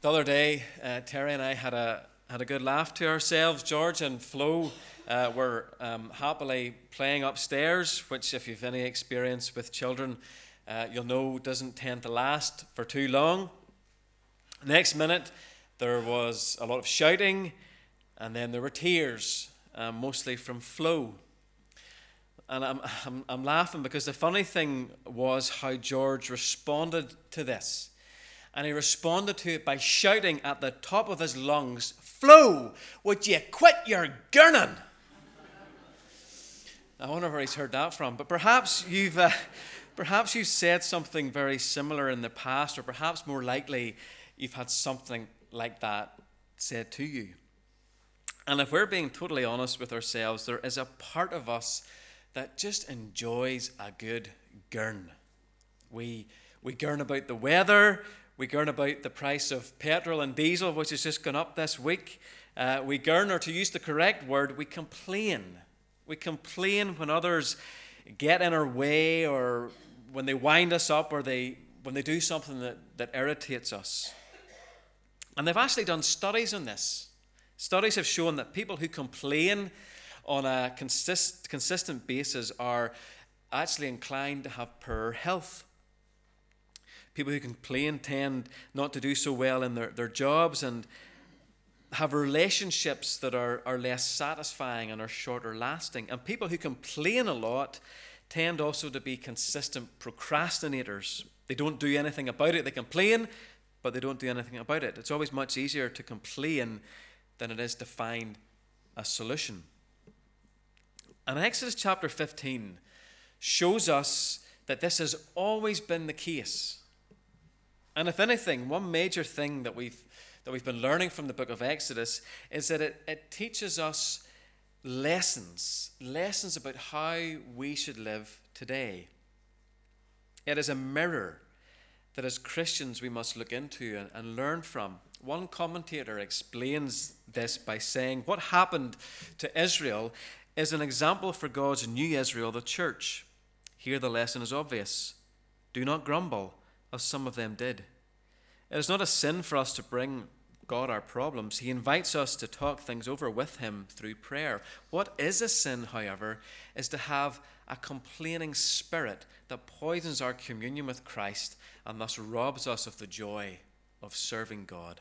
The other day, Terry and I had a good laugh to ourselves. George and Flo were happily playing upstairs, which, if you've any experience with children, you'll know doesn't tend to last for too long. Next minute, there was a lot of shouting, and then there were tears, mostly from Flo. And I'm laughing because the funny thing was how George responded to this. And he responded to it by shouting at the top of his lungs, "Flo, would you quit your gurning?" I wonder where he's heard that from. But perhaps you've said something very similar in the past, or perhaps more likely you've had something like that said to you. And if we're being totally honest with ourselves, there is a part of us that just enjoys a good gurn. We gurn about the weather. We gurn about the price of petrol and diesel, which has just gone up this week. We gurn, or to use the correct word, we complain. We complain when others get in our way, or when they wind us up, or when they do something that irritates us. And they've actually done studies on this. Studies have shown that people who complain on a consistent basis are actually inclined to have poorer health. People who complain tend not to do so well in their jobs and have relationships that are less satisfying and are shorter lasting. And people who complain a lot tend also to be consistent procrastinators. They don't do anything about it. They complain, but they don't do anything about it. It's always much easier to complain than it is to find a solution. And Exodus chapter 15 shows us that this has always been the case. And if anything, one major thing that we've been learning from the book of Exodus is that it teaches us lessons about how we should live today. It is a mirror that as Christians we must look into and learn from. One commentator explains this by saying, what happened to Israel is an example for God's new Israel, the church. Here the lesson is obvious. Do not grumble, as some of them did. It is not a sin for us to bring God our problems. He invites us to talk things over with him through prayer. What is a sin, however, is to have a complaining spirit that poisons our communion with Christ and thus robs us of the joy of serving God.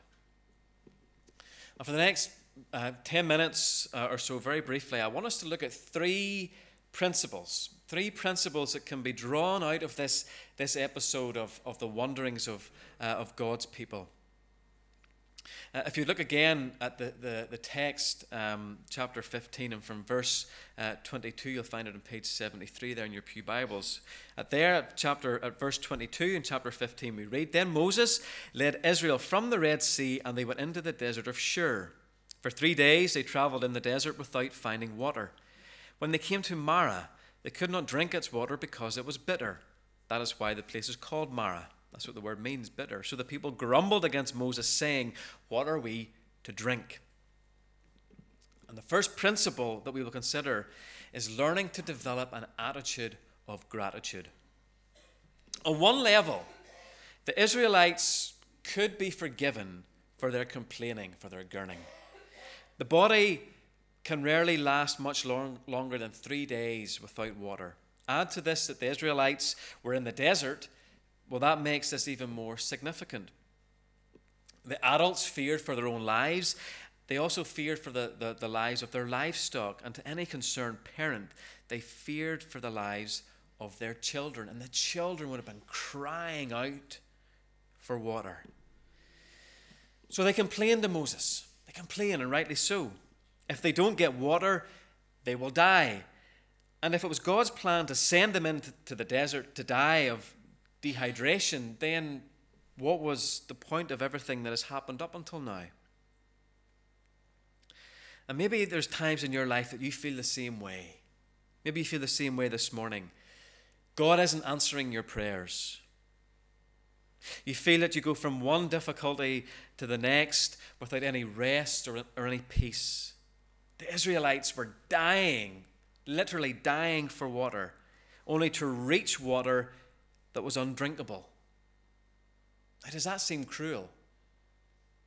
And for the next 10 minutes or so, very briefly, I want us to look at three principles that can be drawn out of this episode of the wanderings of God's people. If you look again at the text, chapter 15, and from verse 22, you'll find it on page 73 there in your pew Bibles. At verse 22 in chapter 15, we read, "Then Moses led Israel from the Red Sea, and they went into the desert of Shur. For 3 days they traveled in the desert without finding water. When they came to Marah, they could not drink its water because it was bitter. That is why the place is called Marah." That's what the word means, bitter. "So the people grumbled against Moses, saying, 'What are we to drink?'" And the first principle that we will consider is learning to develop an attitude of gratitude. On one level, the Israelites could be forgiven for their complaining, for their gurning. The body can rarely last much longer than 3 days without water. Add to this that the Israelites were in the desert. Well, that makes this even more significant. The adults feared for their own lives. They also feared for the lives of their livestock. And to any concerned parent, they feared for the lives of their children. And the children would have been crying out for water. So they complained to Moses. They complain, and rightly so. If they don't get water, they will die. And if it was God's plan to send them into the desert to die of dehydration, then what was the point of everything that has happened up until now? And maybe there's times in your life that you feel the same way. Maybe you feel the same way this morning. God isn't answering your prayers. You feel that you go from one difficulty to the next without any rest or any peace. The Israelites were dying, literally dying for water, only to reach water that was undrinkable. Now, does that seem cruel?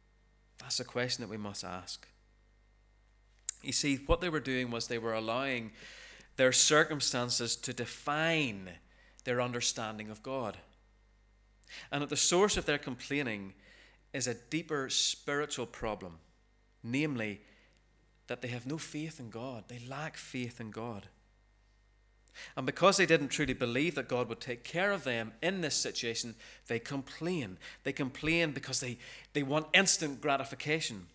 That's a question that we must ask. You see, what they were doing was they were allowing their circumstances to define their understanding of God. And at the source of their complaining is a deeper spiritual problem, namely that they have no faith in God. They lack faith in God. And because they didn't truly believe that God would take care of them in this situation, they complain. They complain because they want instant gratification.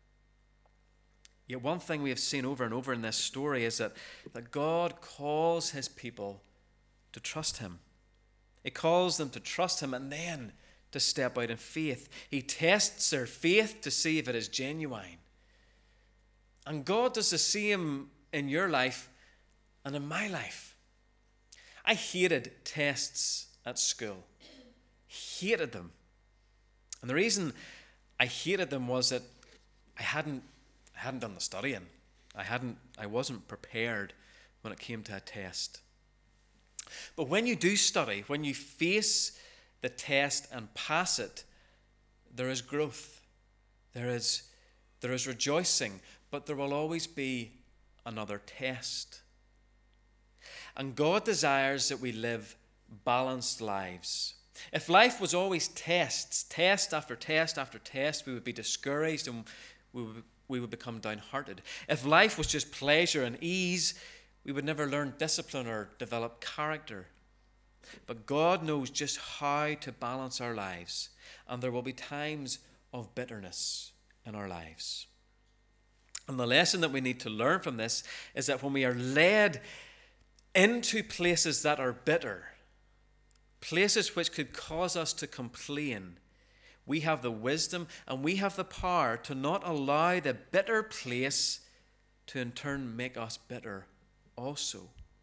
Yet one thing we have seen over and over in this story is that God calls his people to trust him. He calls them to trust him and then to step out in faith. He tests their faith to see if it is genuine. And God does the same in your life and in my life. I hated tests at school. Hated them. And the reason I hated them was that I hadn't done the studying. I wasn't prepared when it came to a test. But when you do study, when you face the test and pass it, there is growth. There is rejoicing, but there will always be another test. And God desires that we live balanced lives. If life was always tests, test after test after test, we would be discouraged and we would become downhearted. If life was just pleasure and ease, we would never learn discipline or develop character. But God knows just how to balance our lives, and there will be times of bitterness in our lives. And the lesson that we need to learn from this is that when we are led into places that are bitter, places which could cause us to complain, we have the wisdom and we have the power to not allow the bitter place to in turn make us bitter also.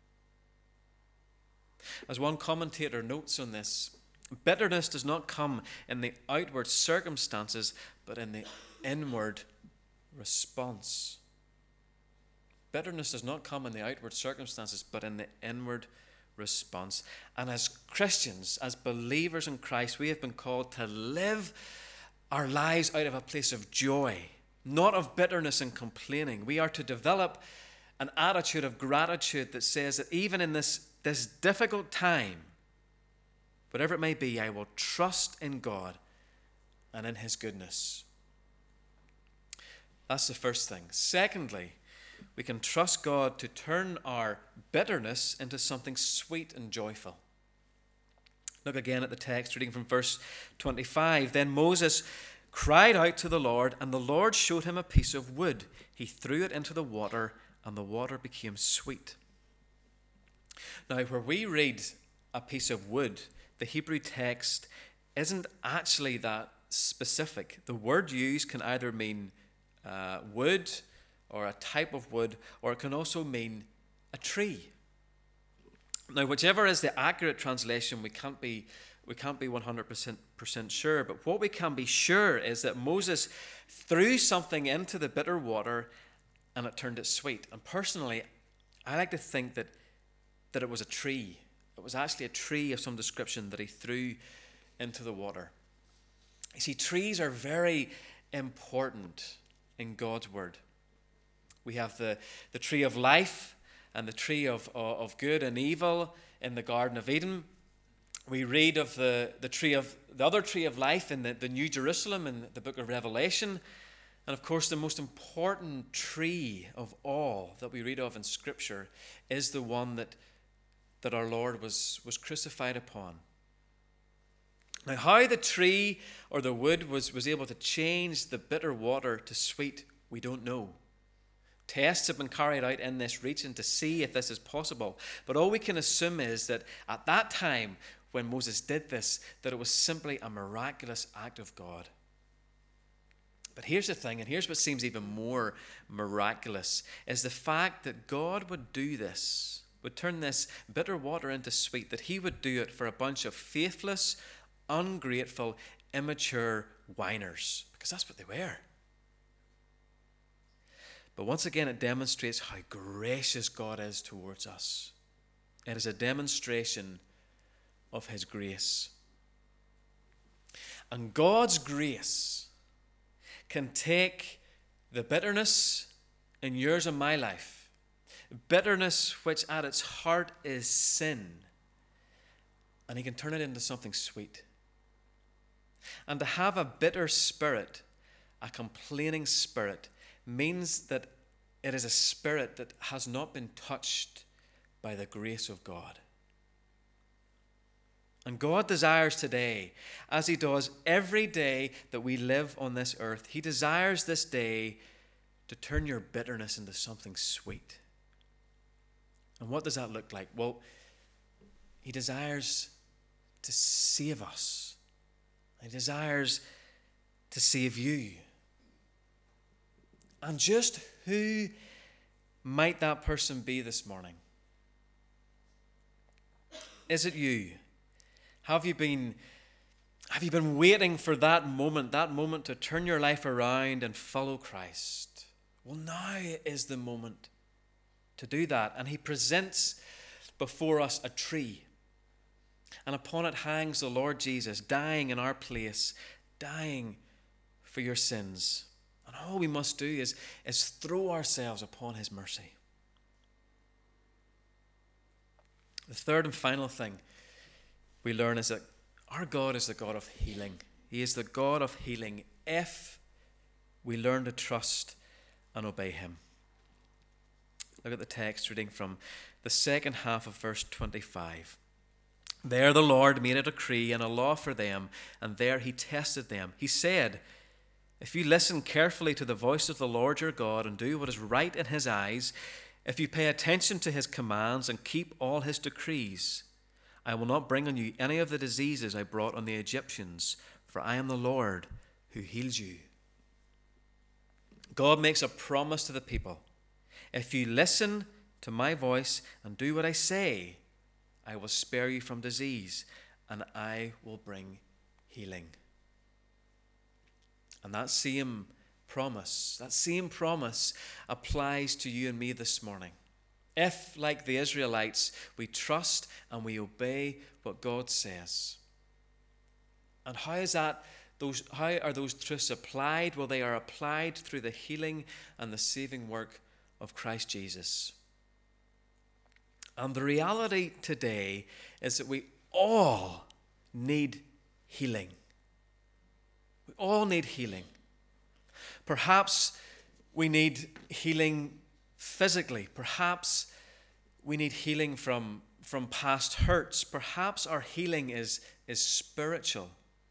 As one commentator notes on this, bitterness does not come in the outward circumstances, but in the inward response. Bitterness does not come in the outward circumstances, but in the inward response. And as Christians, as believers in Christ, we have been called to live our lives out of a place of joy, not of bitterness and complaining. We are to develop an attitude of gratitude that says that even in this difficult time, whatever it may be, I will trust in God and in his goodness. That's the first thing. Secondly, we can trust God to turn our bitterness into something sweet and joyful. Look again at the text, reading from verse 25. Then Moses cried out to the Lord, and the Lord showed him a piece of wood. He threw it into the water, and the water became sweet. Now, where we read a piece of wood, the Hebrew text isn't actually that specific. The word used can either mean wood, or a type of wood, or it can also mean a tree. Now, whichever is the accurate translation, we can't be 100% sure, but what we can be sure is that Moses threw something into the bitter water and it turned it sweet. And personally, I like to think that it was a tree. It was actually a tree of some description that he threw into the water. You see, trees are very important in God's word. We have the tree of life and the tree of good and evil in the Garden of Eden. We read of the other tree of life in the New Jerusalem in the book of Revelation. And of course, the most important tree of all that we read of in Scripture is the one that our Lord was crucified upon. Now, how the tree or the wood was able to change the bitter water to sweet, we don't know. Tests have been carried out in this region to see if this is possible. But all we can assume is that at that time, when Moses did this, that it was simply a miraculous act of God. But here's the thing, and here's what seems even more miraculous, is the fact that God would do this, would turn this bitter water into sweet, that he would do it for a bunch of faithless, ungrateful, immature whiners, because that's what they were. But once again, it demonstrates how gracious God is towards us. It is a demonstration of his grace. And God's grace can take the bitterness in yours and my life, bitterness which at its heart is sin, and he can turn it into something sweet. And to have a bitter spirit, a complaining spirit, means that it is a spirit that has not been touched by the grace of God. And God desires today, as he does every day that we live on this earth, he desires this day to turn your bitterness into something sweet. And what does that look like? Well, he desires to save us. He desires to save you. And just who might that person be this morning? Is it you? Have you been waiting for that moment to turn your life around and follow Christ? Well, now is the moment to do that. And he presents before us a tree. And upon it hangs the Lord Jesus, dying in our place, dying for your sins. And all we must do is throw ourselves upon his mercy. The third and final thing we learn is that our God is the God of healing. He is the God of healing if we learn to trust and obey him. Look at the text reading from the second half of verse 25. There the Lord made a decree and a law for them, and there he tested them. He said, if you listen carefully to the voice of the Lord your God and do what is right in his eyes, if you pay attention to his commands and keep all his decrees, I will not bring on you any of the diseases I brought on the Egyptians, for I am the Lord who heals you. God makes a promise to the people. If you listen to my voice and do what I say, I will spare you from disease, and I will bring healing. And that same promise applies to you and me this morning. If, like the Israelites, we trust and we obey what God says. And how are those truths applied? Well, they are applied through the healing and the saving work of Christ Jesus. And the reality today is that we all need healing. We all need healing. Perhaps we need healing physically. Perhaps we need healing from past hurts. Perhaps our healing is spiritual.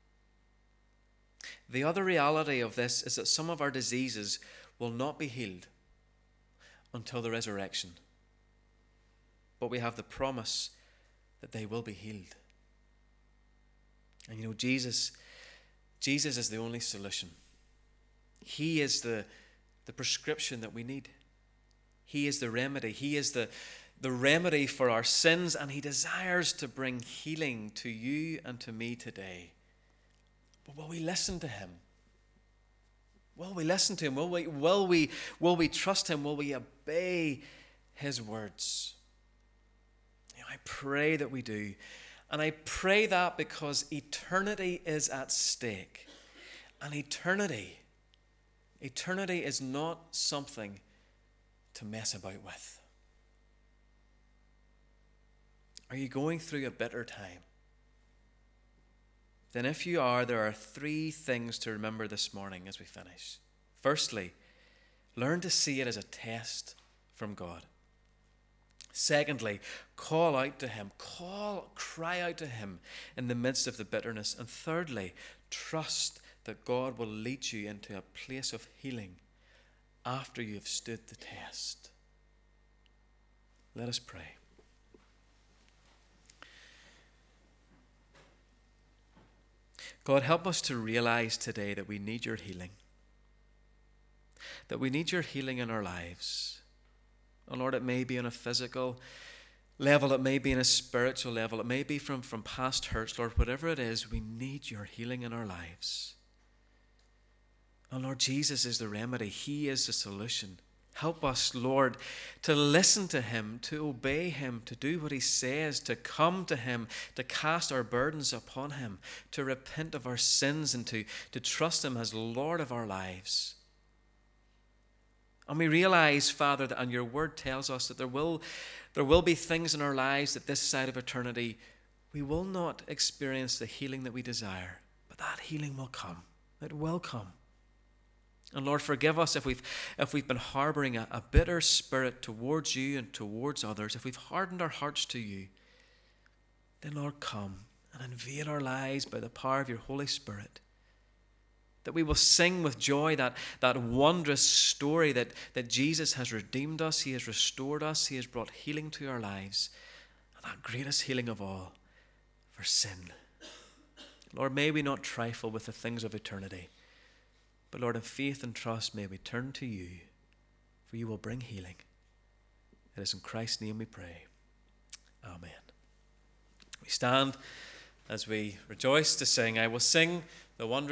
The other reality of this is that some of our diseases will not be healed until the resurrection. But we have the promise that they will be healed. And you know, Jesus is the only solution. He is the prescription that we need. He is the remedy. He is the remedy for our sins, and he desires to bring healing to you and to me today. But will we listen to him? Will we listen to him? Will we trust him? Will we obey his words? I pray that we do. And I pray that because eternity is at stake. And eternity is not something to mess about with. Are you going through a bitter time? Then if you are, there are 3 things to remember this morning as we finish. Firstly, learn to see it as a test from God. Secondly, call out to him. Cry out to him in the midst of the bitterness. And thirdly, trust that God will lead you into a place of healing after you have stood the test. Let us pray. God, help us to realize today that we need your healing. That we need your healing in our lives. And Lord, it may be on a physical level, it may be in a spiritual level, it may be from past hurts. Lord, whatever it is, we need your healing in our lives. And Lord, Jesus is the remedy. He is the solution. Help us, Lord, to listen to him, to obey him, to do what he says, to come to him, to cast our burdens upon him, to repent of our sins and to trust him as Lord of our lives. And we realize, Father, that and your word tells us that there will be things in our lives that this side of eternity we will not experience the healing that we desire. But that healing will come. It will come. And Lord, forgive us if we've been harboring a bitter spirit towards you and towards others, if we've hardened our hearts to you. Then, Lord, come and invade our lives by the power of your Holy Spirit. That we will sing with joy that wondrous story that Jesus has redeemed us, he has restored us, he has brought healing to our lives. And that greatest healing of all, for sin. Lord, may we not trifle with the things of eternity. But Lord, in faith and trust, may we turn to you, for you will bring healing. It is in Christ's name we pray. Amen. We stand as we rejoice to sing, I will sing the wondrous